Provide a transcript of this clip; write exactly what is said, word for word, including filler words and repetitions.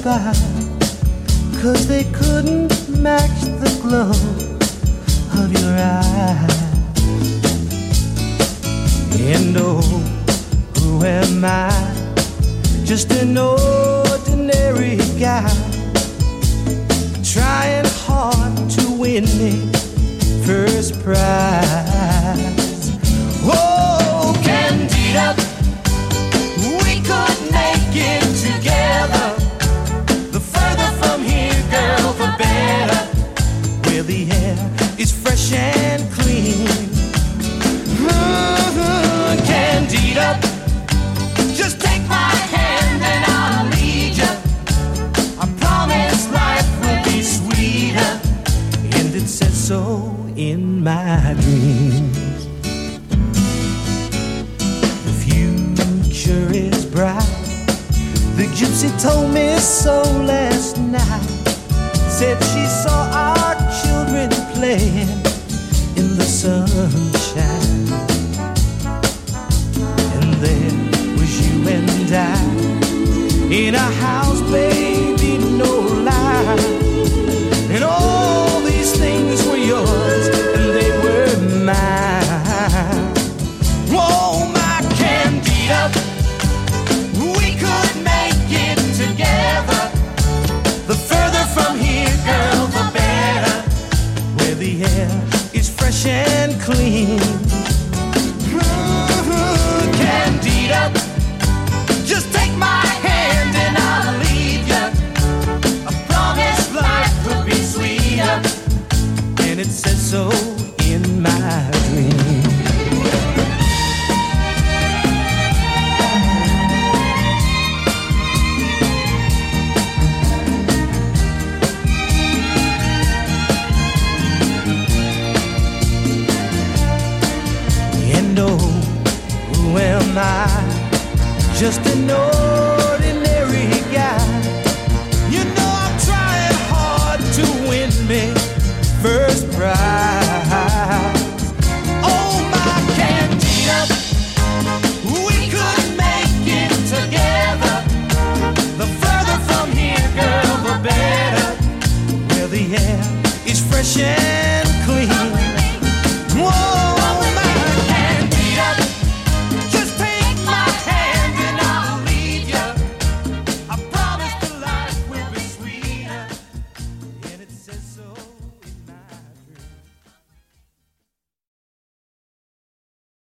by, 'cause they couldn't match the glow of your eyes. And oh, who am I? Just an ordinary guy, trying hard to win me first prize. Oh, Candida, we could make it together. The further from here, girl, the better. Where the air is fresh and clean. Mm-hmm, Candida, just take my hand and I'll lead you. I promise life will be sweeter, and it says so in my dreams. The future is bright. The gypsy told me so last night. Said she saw our children playing in the sunshine. And there was you and I in a house, baby, no lie. And all these things were yours and they were mine. Whoa, my Candida, we could make it together. The further from here, girl, the better. Where the air is fresh and clean. Mm-hmm, Candida, just take my hand and I'll lead you. I promise life will be sweeter, and it says so in my dream. And oh, who am I? Just an